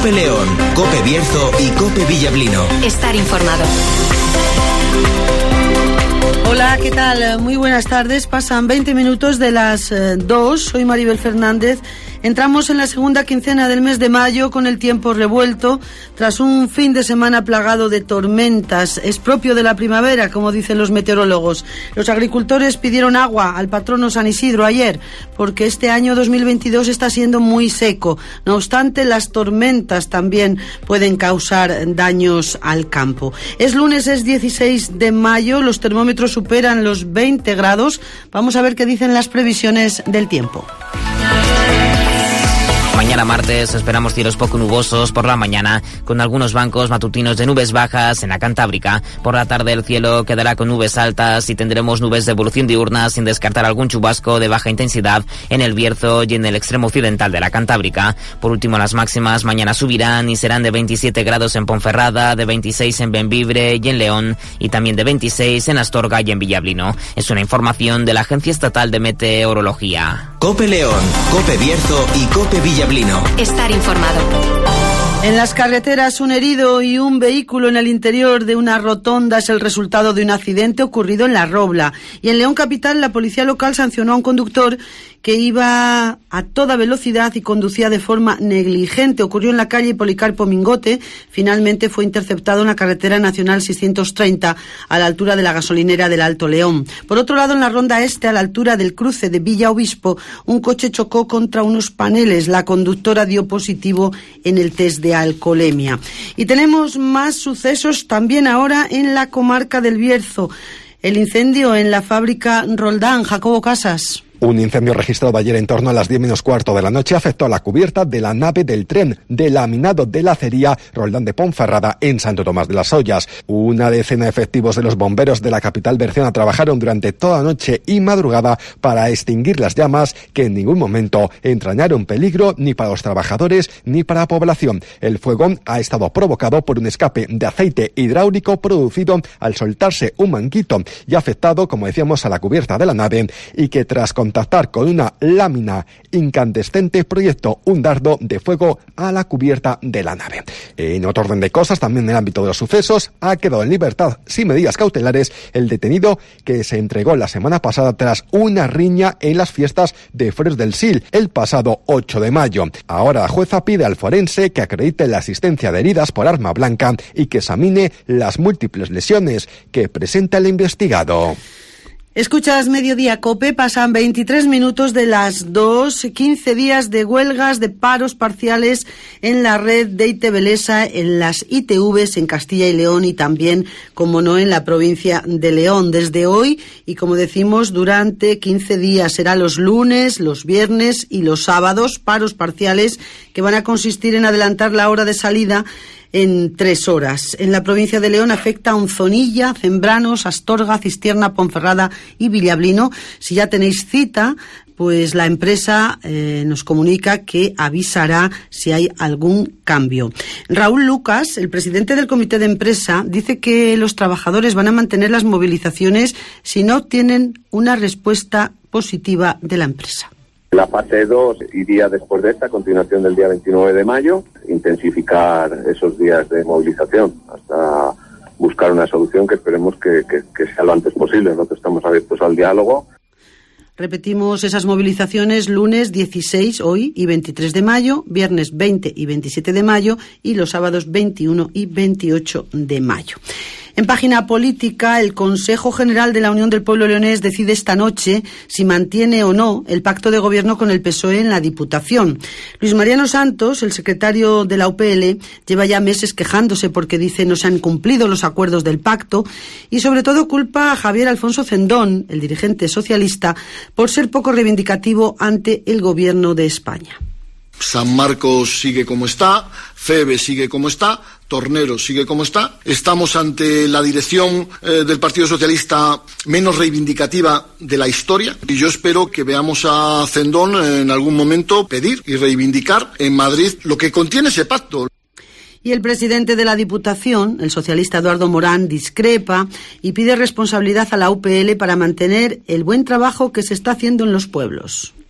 COPE León, COPE Bierzo y COPE Villablino. Estar informado. Hola, ¿qué tal? Muy buenas tardes. Pasan 20 minutos de las 2. Soy Maribel Fernández. Entramos en la segunda quincena del mes de mayo con el tiempo revuelto, tras un fin de semana plagado de tormentas. Es propio de la primavera, como dicen los meteorólogos. Los agricultores pidieron agua al patrono San Isidro ayer, porque este año 2022 está siendo muy seco. No obstante, las tormentas también pueden causar daños al campo. Es lunes, es 16 de mayo, los termómetros superan los 20 grados. Vamos a ver qué dicen las previsiones del tiempo. Mañana martes esperamos cielos poco nubosos por la mañana, con algunos bancos matutinos de nubes bajas en la Cantábrica. Por la tarde el cielo quedará con nubes altas y tendremos nubes de evolución diurna, sin descartar algún chubasco de baja intensidad en el Bierzo y en el extremo occidental de la Cantábrica. Por último, las máximas mañana subirán y serán de 27 grados en Ponferrada, de 26 en Bembibre y en León, y también de 26 en Astorga y en Villablino. Es una información de la Agencia Estatal de Meteorología. COPE León, COPE Bierzo y COPE Villablino. Estar informado. En las carreteras, un herido y un vehículo en el interior de una rotonda es el resultado de un accidente ocurrido en La Robla. Y en León Capital, la policía local sancionó a un conductor que iba a toda velocidad y conducía de forma negligente. Ocurrió en la calle Policarpo Mingote. Finalmente fue interceptado en la carretera nacional 630 a la altura de la gasolinera del Alto León. Por otro lado, en la ronda este, a la altura del cruce de Villa Obispo, un coche chocó contra unos paneles. La conductora dio positivo en el test de alcoholemia. Y tenemos más sucesos también ahora en la comarca del Bierzo. El incendio en la fábrica Roldán. Jacobo Casas. Un incendio registrado ayer en torno a las 10 menos cuarto de la noche afectó a la cubierta de la nave del tren de laminado de la acería Roldán de Ponferrada en Santo Tomás de las Ollas. Una decena de efectivos de los bomberos de la capital berciana trabajaron durante toda la noche y madrugada para extinguir las llamas, que en ningún momento entrañaron peligro ni para los trabajadores ni para la población. El fuego ha estado provocado por un escape de aceite hidráulico producido al soltarse un manguito y afectado, como decíamos, a la cubierta de la nave, y que tras contactar con una lámina incandescente proyectó un dardo de fuego a la cubierta de la nave. En otro orden de cosas, también en el ámbito de los sucesos, ha quedado en libertad sin medidas cautelares el detenido que se entregó la semana pasada tras una riña en las fiestas de Freres del Sil el pasado 8 de mayo. Ahora la jueza pide al forense que acredite la existencia de heridas por arma blanca y que examine las múltiples lesiones que presenta el investigado. Escuchas Mediodía COPE, pasan 23 minutos de las 2, 15 días de huelgas, de paros parciales en la red de ITV-Lesa, en las ITVs en Castilla y León y también, como no, en la provincia de León. Desde hoy, y como decimos, durante 15 días, será los lunes, los viernes y los sábados, paros parciales que van a consistir en adelantar la hora de salida en 3 horas. En la provincia de León afecta a Onzonilla, Zembranos, Astorga, Cistierna, Ponferrada y Villablino. Si ya tenéis cita, pues la empresa nos comunica que avisará si hay algún cambio. Raúl Lucas, el presidente del comité de empresa, dice que los trabajadores van a mantener las movilizaciones si no obtienen una respuesta positiva de la empresa. La fase 2 iría después de esta, a continuación del día 29 de mayo, intensificar esos días de movilización hasta buscar una solución que esperemos que sea lo antes posible. Nosotros estamos abiertos al diálogo. Repetimos esas movilizaciones: lunes 16, hoy, y 23 de mayo, viernes 20 y 27 de mayo y los sábados 21 y 28 de mayo. En página política, el Consejo General de la Unión del Pueblo Leonés decide esta noche si mantiene o no el pacto de gobierno con el PSOE en la Diputación. Luis Mariano Santos, el secretario de la UPL, lleva ya meses quejándose porque dice no se han cumplido los acuerdos del pacto y sobre todo culpa a Javier Alfonso Cendón, el dirigente socialista, por ser poco reivindicativo ante el gobierno de España. San Marcos sigue como está, Febe sigue como está, Tornero sigue como está. Estamos ante la dirección del Partido Socialista menos reivindicativa de la historia y yo espero que veamos a Cendón en algún momento pedir y reivindicar en Madrid lo que contiene ese pacto. Y el presidente de la Diputación, el socialista Eduardo Morán, discrepa y pide responsabilidad a la UPL para mantener el buen trabajo que se está haciendo en los pueblos.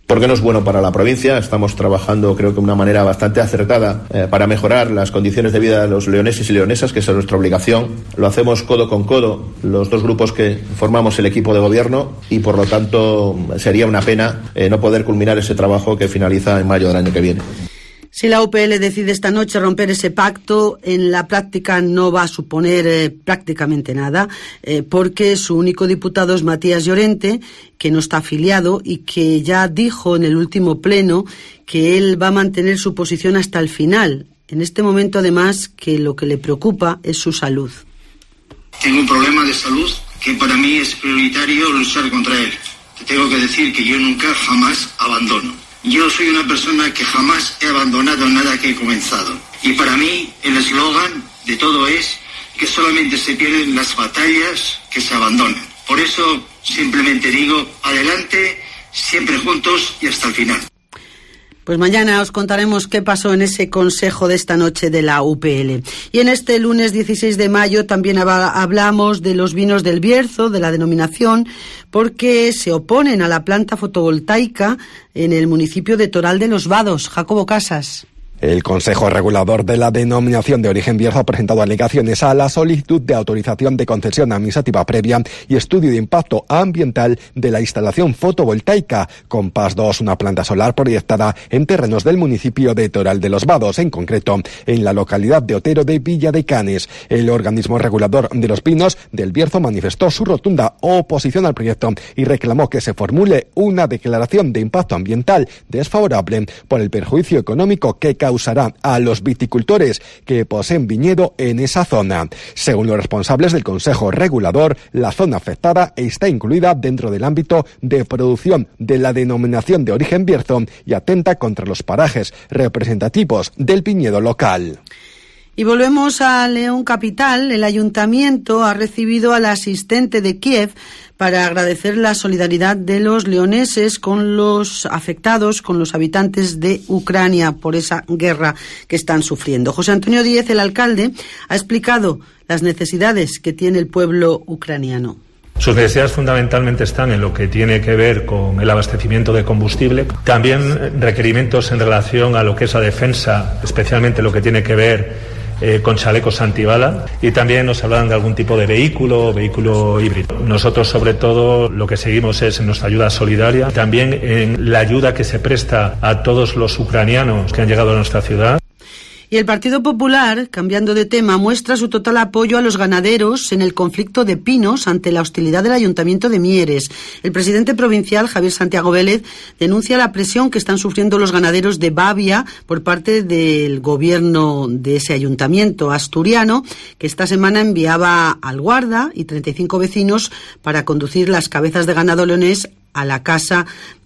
porque no es bueno para la provincia. Estamos trabajando, creo que de una manera bastante acertada para mejorar las condiciones de vida de los leoneses y leonesas, que es nuestra obligación. Lo hacemos codo con codo los dos grupos que formamos el equipo de gobierno y por lo tanto sería una pena no poder culminar ese trabajo que finaliza en mayo del año que viene. Si la UPL decide esta noche romper ese pacto, en la práctica no va a suponer prácticamente nada, porque su único diputado es Matías Llorente, que no está afiliado y que ya dijo en el último pleno que él va a mantener su posición hasta el final. En este momento, además, que lo que le preocupa es su salud. Tengo un problema de salud que para mí es prioritario luchar contra él. Te tengo que decir que yo nunca, jamás abandono. Yo soy una persona que jamás he abandonado nada que he comenzado. Y para mí el eslogan de todo es que solamente se pierden las batallas que se abandonan. Por eso simplemente digo, adelante, siempre juntos y hasta el final. Pues mañana os contaremos qué pasó en ese consejo de esta noche de la UPL. Y en este lunes 16 de mayo también hablamos de los vinos del Bierzo, de la denominación, porque se oponen a la planta fotovoltaica en el municipio de Toral de los Vados. Jacobo Casas. El Consejo Regulador de la Denominación de Origen Bierzo ha presentado alegaciones a la solicitud de autorización de concesión administrativa previa y estudio de impacto ambiental de la instalación fotovoltaica Compass 2, una planta solar proyectada en terrenos del municipio de Toral de los Vados, en concreto en la localidad de Otero de Villa de Canes. El organismo regulador de los vinos del Bierzo manifestó su rotunda oposición al proyecto y reclamó que se formule una declaración de impacto ambiental desfavorable por el perjuicio económico que causará a los viticultores que poseen viñedo en esa zona. Según los responsables del Consejo Regulador, la zona afectada está incluida dentro del ámbito de producción de la denominación de origen Bierzo y atenta contra los parajes representativos del viñedo local. Y volvemos a León Capital. El ayuntamiento ha recibido al asistente de Kiev para agradecer la solidaridad de los leoneses con los afectados, con los habitantes de Ucrania por esa guerra que están sufriendo. José Antonio Díez, el alcalde, ha explicado las necesidades que tiene el pueblo ucraniano. Sus necesidades fundamentalmente están en lo que tiene que ver con el abastecimiento de combustible, también requerimientos en relación a lo que es la defensa, especialmente lo que tiene que ver con chalecos antibala, y también nos hablan de algún tipo de vehículo híbrido. Nosotros, sobre todo, lo que seguimos es en nuestra ayuda solidaria, también en la ayuda que se presta a todos los ucranianos que han llegado a nuestra ciudad. Y el Partido Popular, cambiando de tema, muestra su total apoyo a los ganaderos en el conflicto de pinos ante la hostilidad del Ayuntamiento de Mieres. El presidente provincial, Javier Santiago Vélez, denuncia la presión que están sufriendo los ganaderos de Bavia por parte del gobierno de ese ayuntamiento asturiano, que esta semana enviaba al guarda y 35 vecinos para conducir las cabezas de ganado leonés a la casa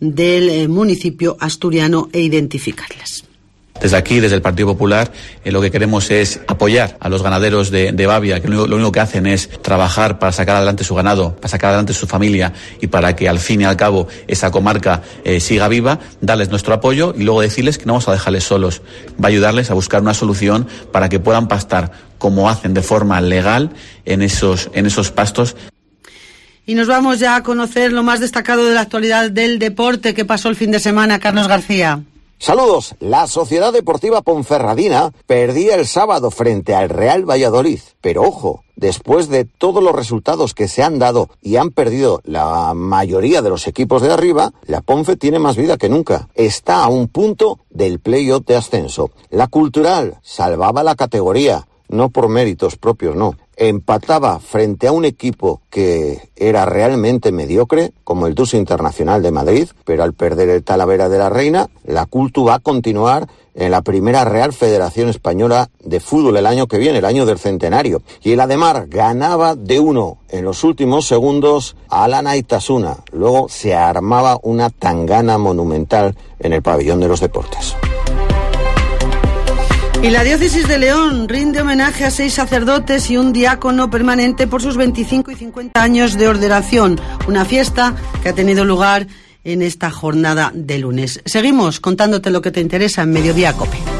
del municipio asturiano e identificarlas. Desde aquí, desde el Partido Popular, lo que queremos es apoyar a los ganaderos de Bavia, que lo único que hacen es trabajar para sacar adelante su ganado, para sacar adelante su familia y para que al fin y al cabo esa comarca siga viva, darles nuestro apoyo y luego decirles que no vamos a dejarles solos. Va a ayudarles a buscar una solución para que puedan pastar como hacen de forma legal en esos pastos. Y nos vamos ya a conocer lo más destacado de la actualidad del deporte que pasó el fin de semana. Carlos García. Saludos. La Sociedad Deportiva Ponferradina perdía el sábado frente al Real Valladolid. Pero ojo, después de todos los resultados que se han dado y han perdido la mayoría de los equipos de arriba, la Ponfe tiene más vida que nunca. Está a un punto del play-off de ascenso. La Cultural salvaba la categoría, no por méritos propios, no. Empataba frente a un equipo que era realmente mediocre, como el Dus Internacional de Madrid, pero al perder el Talavera de la Reina, la Cultu va a continuar en la primera Real Federación Española de Fútbol el año que viene, el año del centenario. Y el Ademar ganaba de 1 en los últimos segundos a la Naitasuna. Luego se armaba una tangana monumental en el pabellón de los deportes. Y la Diócesis de León rinde homenaje a 6 sacerdotes y un diácono permanente por sus 25 y 50 años de ordenación. Una fiesta que ha tenido lugar en esta jornada de lunes. Seguimos contándote lo que te interesa en Mediodía COPE.